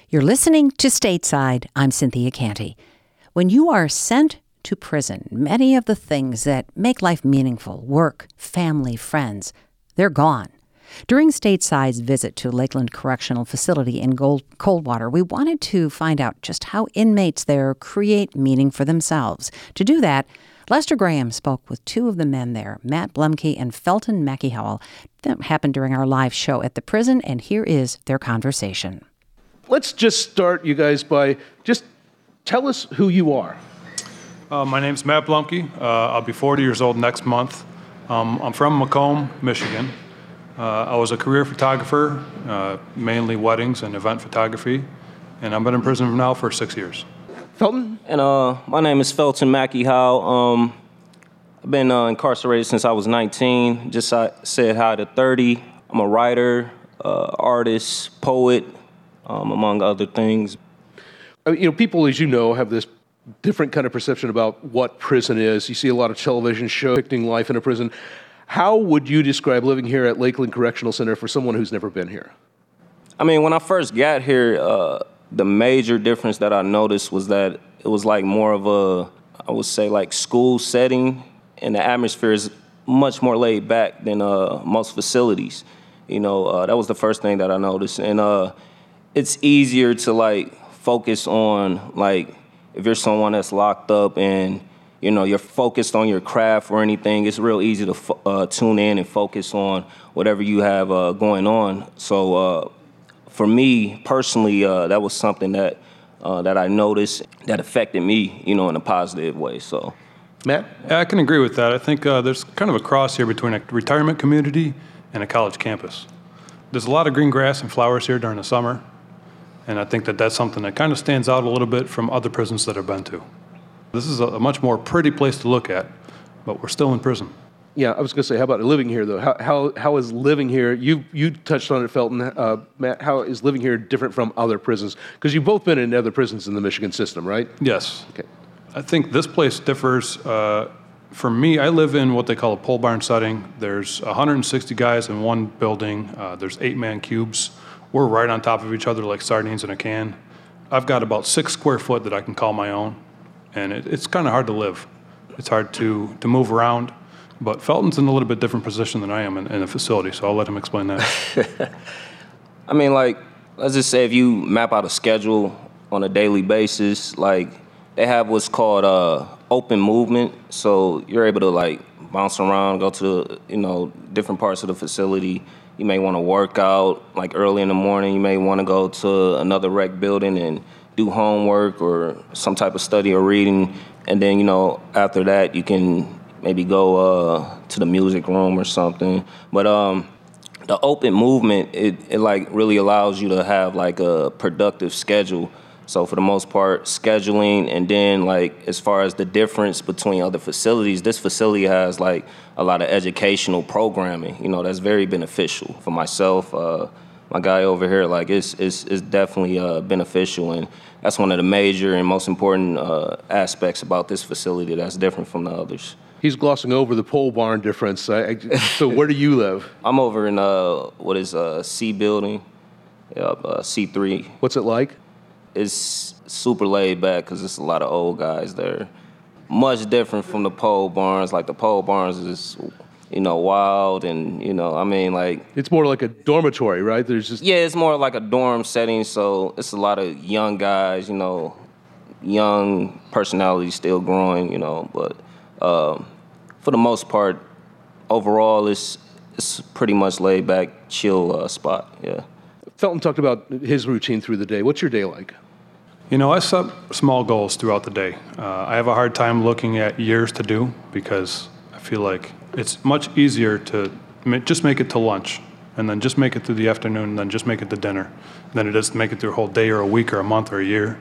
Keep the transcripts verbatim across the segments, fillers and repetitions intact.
You're listening to Stateside. I'm Cynthia Canty. When you are sent to prison, many of the things that make life meaningful, work, family, friends, they're gone. During Stateside's visit to Lakeland Correctional Facility in Gold, Coldwater, we wanted to find out just how inmates there create meaning for themselves. To do that, Lester Graham spoke with two of the men there, Matt Blumke and Felton Mackey-Howell. That happened during our live show at the prison, and here is their conversation. Let's just start, you guys, by just tell us who you are. Uh, my name's Matt Blumke. Uh, I'll be forty years old next month. Um, I'm from Macomb, Michigan. Uh, I was a career photographer, uh, mainly weddings and event photography, and I've been in prison now for six years. Felton? And uh, my name is Felton Mackey-Howell. Um, I've been uh, incarcerated since I was nineteen. Just uh, said hi to thirty. I'm a writer, uh, artist, poet, um, among other things. I mean, you know, people, as you know, have this different kind of perception about what prison is. You see a lot of television shows depicting life in a prison. How would you describe living here at Lakeland Correctional Center for someone who's never been here? I mean, when I first got here, uh, the major difference that I noticed was that it was like more of a, I would say, like school setting, and the atmosphere is much more laid back than uh, most facilities. You know, uh, that was the first thing that I noticed. And uh, it's easier to, like, focus on, like, if you're someone that's locked up and, you know, you're focused on your craft or anything, it's real easy to uh, tune in and focus on whatever you have uh, going on. So uh, for me, personally, uh, that was something that uh, that I noticed that affected me, you know, in a positive way. So, Matt? Yeah, I can agree with that. I think uh, there's kind of a cross here between a retirement community and a college campus. There's a lot of green grass and flowers here during the summer, and I think that that's something that kind of stands out a little bit from other prisons that I've been to. This is a, a much more pretty place to look at, but we're still in prison. Yeah, I was going to say, how about living here, though? How how how is living here? You you touched on it, Felton. Uh, Matt, how is living here different from other prisons? Because you've both been in other prisons in the Michigan system, right? Yes. Okay. I think this place differs. Uh, for me, I live in what they call a pole barn setting. There's one hundred sixty guys in one building. Uh, there's eight-man cubes. We're right on top of each other like sardines in a can. I've got about six square foot that I can call my own, and it, it's kind of hard to live. It's hard to, to move around, but Felton's in a little bit different position than I am in, in the facility, so I'll let him explain that. I mean, like, let's just say if you map out a schedule on a daily basis, like, they have what's called uh, open movement, so you're able to, like, bounce around, go to, you know, different parts of the facility. You may want to work out, like, early in the morning. You may want to go to another rec building and do homework or some type of study or reading. And then, you know, after that, you can maybe go uh, to the music room or something. But um, the open movement, it, it, like, really allows you to have, like, a productive schedule. So for the most part, scheduling, and then, like, as far as the difference between other facilities, this facility has, like, a lot of educational programming, you know, that's very beneficial for myself. Uh, my guy over here, like, it's, it's, it's definitely uh, beneficial, and that's one of the major and most important uh, aspects about this facility that's different from the others. He's glossing over the pole barn difference. I, I, so where do you live? I'm over in, uh, what is uh, C building, yep, uh, C three. What's it like? It's super laid back because there's a lot of old guys there. Much different from the pole barns. Like, the pole barns is, you know, wild and, you know, I mean, like... It's more like a dormitory, right? There's just... Yeah, it's more like a dorm setting, so it's a lot of young guys, you know, young personalities still growing, you know, but um, for the most part, overall, it's, it's pretty much laid back, chill uh, spot, yeah. Felton talked about his routine through the day. What's your day like? You know, I set small goals throughout the day. Uh, I have a hard time looking at years to do because I feel like it's much easier to ma- just make it to lunch and then just make it through the afternoon and then just make it to dinner than it is to make it through a whole day or a week or a month or a year.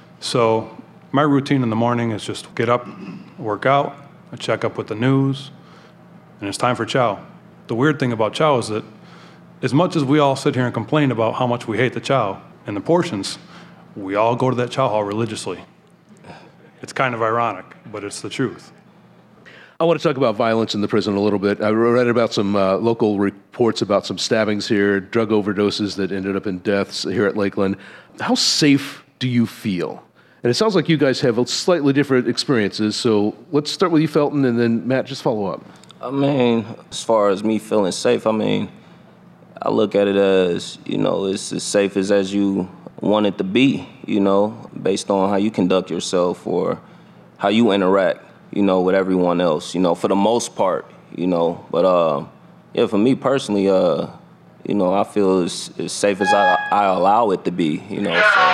So my routine in the morning is just get up, work out, I check up with the news, and it's time for chow. The weird thing about chow is that as much as we all sit here and complain about how much we hate the chow and the portions, we all go to that chow hall religiously. It's kind of ironic, but it's the truth. I want to talk about violence in the prison a little bit. I read about some uh, local re- reports about some stabbings here, drug overdoses that ended up in deaths here at Lakeland. How safe do you feel? And it sounds like you guys have slightly different experiences, so let's start with you, Felton, and then Matt, just follow up. I mean, as far as me feeling safe, I mean, I look at it as, you know, it's as safe as, as you want it to be, you know, based on how you conduct yourself or how you interact, you know, with everyone else, you know, for the most part, you know. But, uh, yeah, for me personally, uh, you know, I feel as, as safe as I, I allow it to be, you know. So.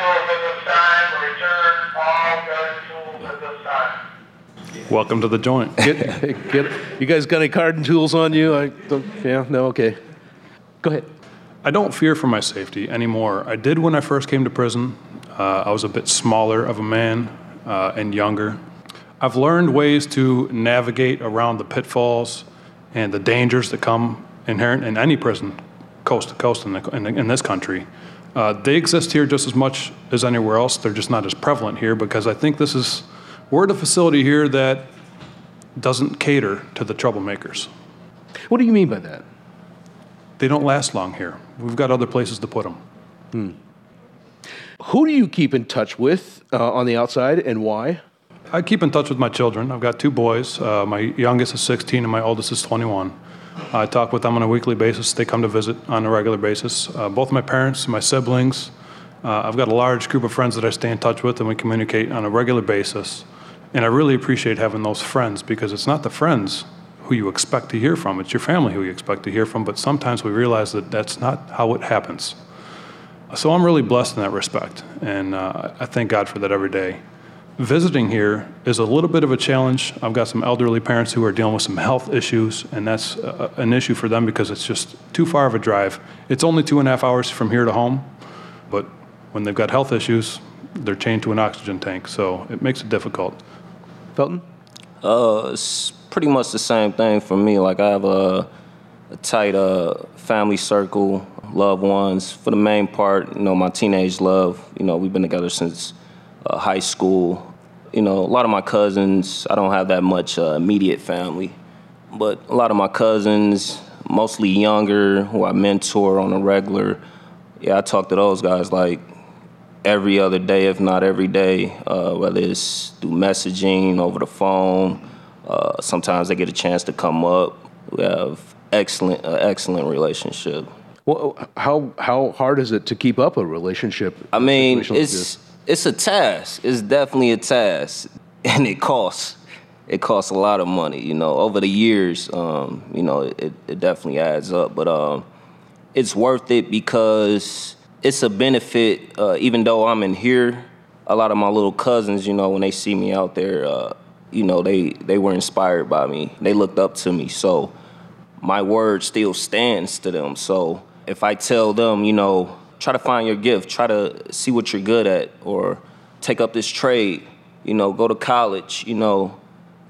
Welcome to the joint. Get, get, you guys got any garden tools on you? I don't, yeah, no, okay. Go ahead. I don't fear for my safety anymore. I did when I first came to prison. Uh, I was a bit smaller of a man uh, and younger. I've learned ways to navigate around the pitfalls and the dangers that come inherent in any prison, coast to coast in, the, in, in this country. Uh, they exist here just as much as anywhere else. They're just not as prevalent here because I think this is, we're at a facility here that doesn't cater to the troublemakers. What do you mean by that? They don't last long here. We've got other places to put them. Hmm. Who do you keep in touch with uh, on the outside and why? I keep in touch with my children. I've got two boys. Uh, my youngest is sixteen and my oldest is twenty-one. I talk with them on a weekly basis. They come to visit on a regular basis. Uh, both my parents, my siblings. Uh, I've got a large group of friends that I stay in touch with and we communicate on a regular basis. And I really appreciate having those friends because it's not the friends who you expect to hear from. It's your family who you expect to hear from, but sometimes we realize that that's not how it happens. So I'm really blessed in that respect, and uh, I thank God for that every day. Visiting here is a little bit of a challenge. I've got some elderly parents who are dealing with some health issues, and that's uh, an issue for them because it's just too far of a drive. It's only two and a half hours from here to home, but when they've got health issues, they're chained to an oxygen tank, so it makes it difficult. Felton? Uh, it's pretty much the same thing for me. Like I have a, a tight uh, family circle, loved ones. For the main part, you know, my teenage love. You know, we've been together since uh, high school. You know, a lot of my cousins. I don't have that much uh, immediate family, but a lot of my cousins, mostly younger, who I mentor on a regular. Yeah, I talk to those guys like every other day, if not every day, uh, whether it's through messaging, over the phone. Uh, sometimes they get a chance to come up. We have excellent, uh, excellent relationship. Well, how how hard is it to keep up a relationship? I mean, it's it's a task. It's definitely a task, and it costs. It costs a lot of money. You know, over the years, um, you know, it, it definitely adds up. But um, it's worth it because it's a benefit. Uh, even though I'm in here, a lot of my little cousins, you know, when they see me out there, uh, you know, they they were inspired by me. They looked up to me. So my word still stands to them. So if I tell them, you know, try to find your gift, try to see what you're good at, or take up this trade, you know, go to college, you know,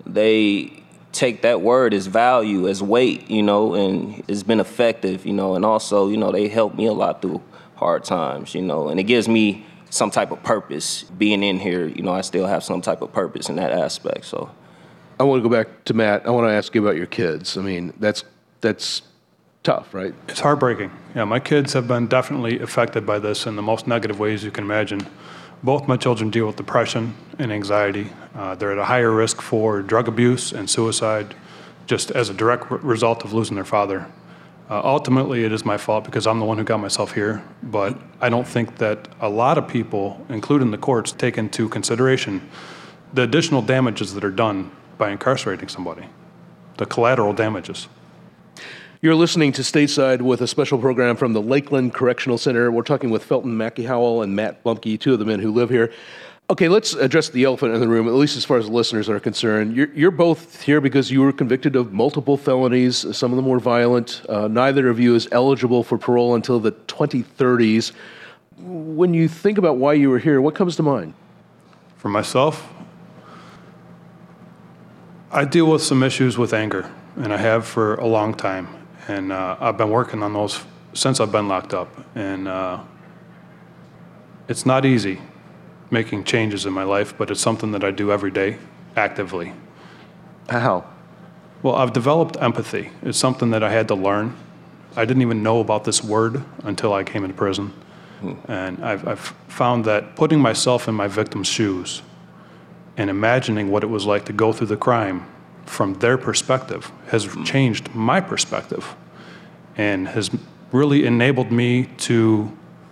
they take that word as value, as weight, you know, and it's been effective, you know, and also, you know, they help me a lot through hard times, you know, and it gives me some type of purpose. Being in here, you know, I still have some type of purpose in that aspect, so. I want to go back to Matt. I want to ask you about your kids. I mean, that's that's tough, right? It's heartbreaking. Yeah, my kids have been definitely affected by this in the most negative ways you can imagine. Both my children deal with depression and anxiety. Uh, they're at a higher risk for drug abuse and suicide just as a direct re- result of losing their father. Uh, ultimately, it is my fault because I'm the one who got myself here, but I don't think that a lot of people, including the courts, take into consideration the additional damages that are done by incarcerating somebody, the collateral damages. You're listening to Stateside with a special program from the Lakeland Correctional Center. We're talking with Felton Mackey-Howell and Matt Blumpke, two of the men who live here. Okay, let's address the elephant in the room, at least as far as the listeners are concerned. You're, you're both here because you were convicted of multiple felonies. Some of them were violent. Uh, neither of you is eligible for parole until the twenty thirties. When you think about why you were here, what comes to mind? For myself, I deal with some issues with anger, and I have for a long time. And uh, I've been working on those since I've been locked up. And uh, it's not easy making changes in my life, but it's something that I do every day, actively. How? Well, I've developed empathy. It's something that I had to learn. I didn't even know about this word until I came into prison. Hmm. And I've, I've found that putting myself in my victim's shoes and imagining what it was like to go through the crime from their perspective has hmm. changed my perspective and has really enabled me to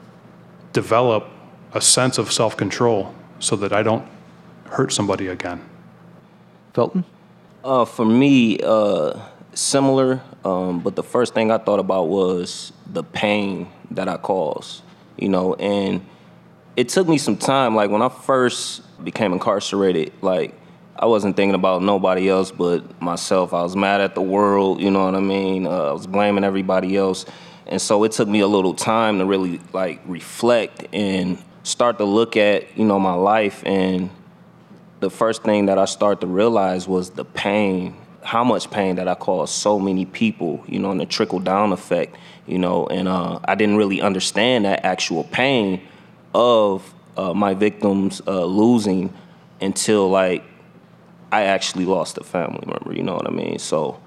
develop a sense of self-control so that I don't hurt somebody again. Felton? Uh, for me, uh, similar, um, but the first thing I thought about was the pain that I caused, you know, and it took me some time. Like, when I first became incarcerated, like, I wasn't thinking about nobody else but myself. I was mad at the world, you know what I mean? Uh, I was blaming everybody else. And so it took me a little time to really, like, reflect and start to look at, you know, my life. And the first thing that I started to realize was the pain, how much pain that I caused so many people, you know, and the trickle-down effect, you know. And uh, I didn't really understand that actual pain of uh, my victims uh, losing until, like, I actually lost a family member, you know what I mean? So,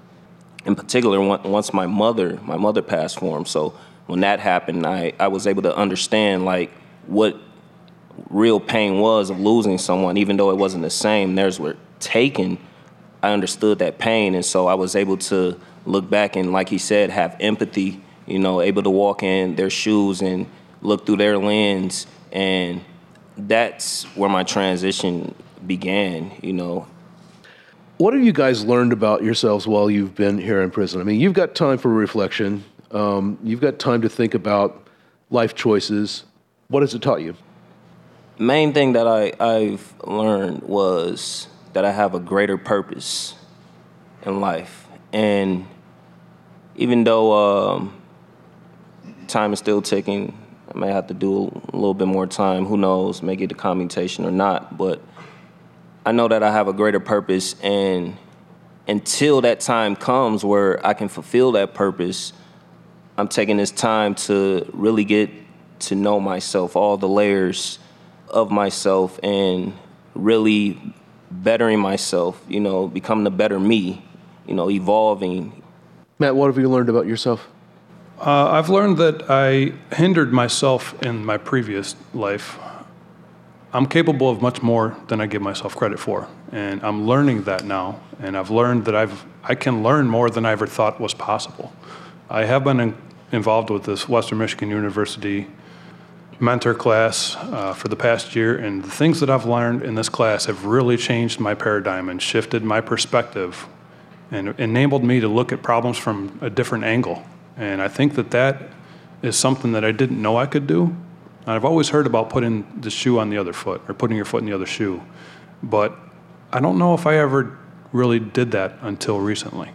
in particular, once my mother, my mother passed for him, so when that happened, I, I was able to understand, like, what real pain was of losing someone, even though it wasn't the same. Theirs were taken. I understood that pain, and so I was able to look back and, like he said, have empathy, you know, able to walk in their shoes and look through their lens, and that's where my transition began, you know. What have you guys learned about yourselves while you've been here in prison? I mean, you've got time for reflection. Um, you've got time to think about life choices. What has it taught you? Main thing that I, I've learned was that I have a greater purpose in life. And even though um, time is still ticking, I may have to do a little bit more time. Who knows, may get the commutation or not. But I know that I have a greater purpose, and until that time comes where I can fulfill that purpose, I'm taking this time to really get to know myself, all the layers of myself, and really bettering myself, you know, becoming a better me, you know, evolving. Matt, what have you learned about yourself? Uh, I've learned that I hindered myself in my previous life. I'm capable of much more than I give myself credit for, and I'm learning that now, and I've learned that I've I can learn more than I ever thought was possible. I have been in, involved with this Western Michigan University mentor class uh, for the past year, and the things that I've learned in this class have really changed my paradigm and shifted my perspective and enabled me to look at problems from a different angle. And I think that that is something that I didn't know I could do. I've always heard about putting the shoe on the other foot, or putting your foot in the other shoe, but I don't know if I ever really did that until recently.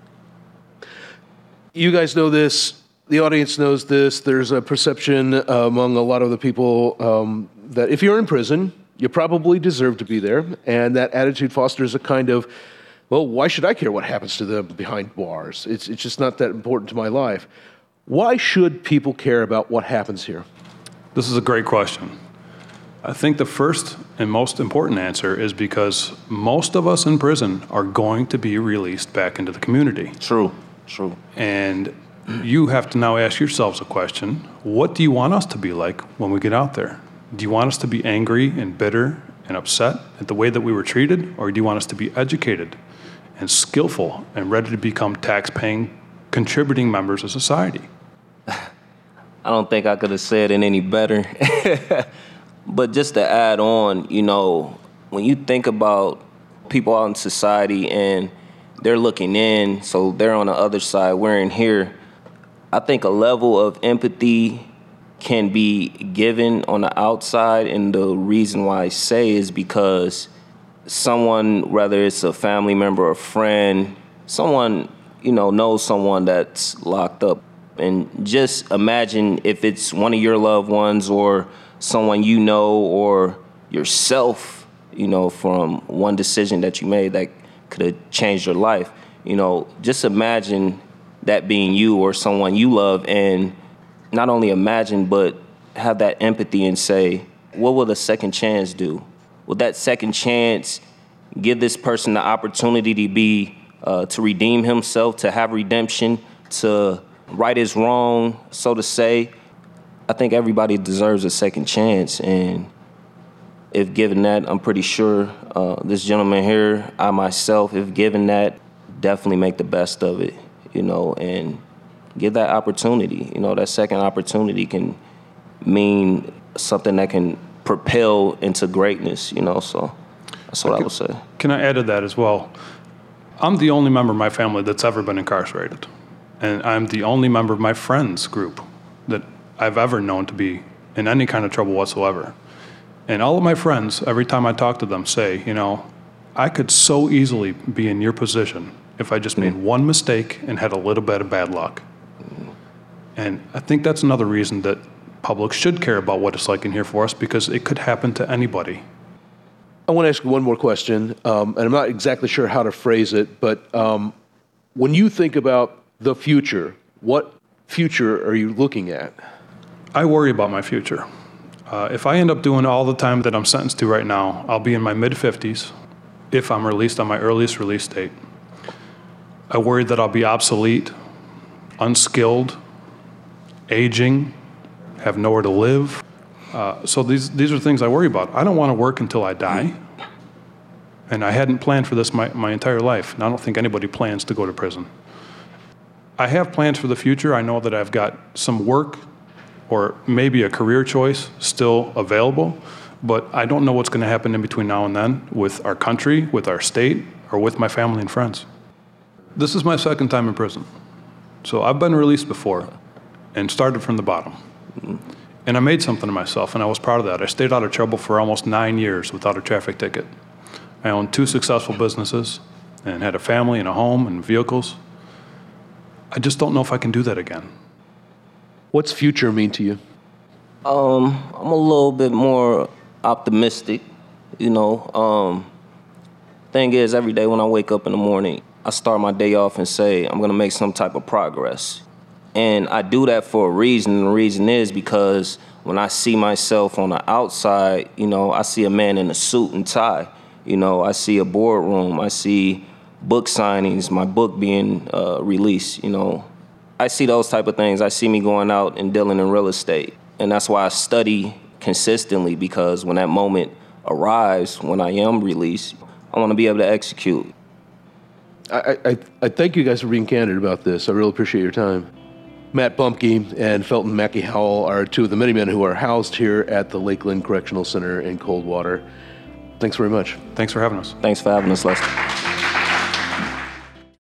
You guys know this. The audience knows this. There's a perception uh, among a lot of the people um, that if you're in prison, you probably deserve to be there, and that attitude fosters a kind of, well, why should I care what happens to them behind bars? It's it's just not that important to my life. Why should people care about what happens here? This is a great question. I think the first and most important answer is because most of us in prison are going to be released back into the community. True, true. And you have to now ask yourselves a question. What do you want us to be like when we get out there? Do you want us to be angry and bitter and upset at the way that we were treated? Or do you want us to be educated and skillful and ready to become tax-paying, contributing members of society? I don't think I could have said it any better. But just to add on, you know, when you think about people out in society and they're looking in, so they're on the other side, we're in here, I think a level of empathy can be given on the outside. And the reason why I say is because someone, whether it's a family member or friend, someone, you know, knows someone that's locked up. And just imagine if it's one of your loved ones or someone you know or yourself, you know, from one decision that you made that could have changed your life. You know, just imagine that being you or someone you love, and not only imagine, but have that empathy and say, what will a second chance do? Will that second chance give this person the opportunity to be, uh, to redeem himself, to have redemption, to right is wrong, so to say. I think everybody deserves a second chance, and if given that, I'm pretty sure uh, this gentleman here, I myself, if given that, definitely make the best of it, you know, and give that opportunity. You know, that second opportunity can mean something that can propel into greatness, you know, so that's what I, I can, would say. Can I add to that as well? I'm the only member of my family that's ever been incarcerated, and I'm the only member of my friends group that I've ever known to be in any kind of trouble whatsoever. And all of my friends, every time I talk to them, say, you know, I could so easily be in your position if I just made mm. one mistake and had a little bit of bad luck. Mm. And I think that's another reason that public should care about what it's like in here for us, because it could happen to anybody. I want to ask you one more question, um, and I'm not exactly sure how to phrase it, but um, when you think about the future, what future are you looking at? I worry about my future. Uh, if I end up doing all the time that I'm sentenced to right now, I'll be in my mid-fifties if I'm released on my earliest release date. I worry that I'll be obsolete, unskilled, aging, have nowhere to live. Uh, so these these are things I worry about. I don't want to work until I die. And I hadn't planned for this my, my entire life. And I don't think anybody plans to go to prison. I have plans for the future. I know that I've got some work or maybe a career choice still available, but I don't know what's going to happen in between now and then with our country, with our state, or with my family and friends. This is my second time in prison. So I've been released before and started from the bottom. And I made something of myself, and I was proud of that. I stayed out of trouble for almost nine years without a traffic ticket. I owned two successful businesses and had a family and a home and vehicles. I just don't know if I can do that again. What's future mean to you? Um, I'm a little bit more optimistic, you know. Um, thing is, every day when I wake up in the morning, I start my day off and say, I'm gonna make some type of progress. And I do that for a reason, and the reason is because when I see myself on the outside, you know, I see a man in a suit and tie. You know, I see a boardroom, I see book signings, my book being uh, released, you know. I see those type of things. I see me going out and dealing in real estate. And that's why I study consistently, because when that moment arrives, when I am released, I want to be able to execute. I, I, I thank you guys for being candid about this. I really appreciate your time. Matt Bumpke and Felton Mackey Howell are two of the many men who are housed here at the Lakeland Correctional Center in Coldwater. Thanks very much. Thanks for having us. Thanks for having us, Lester.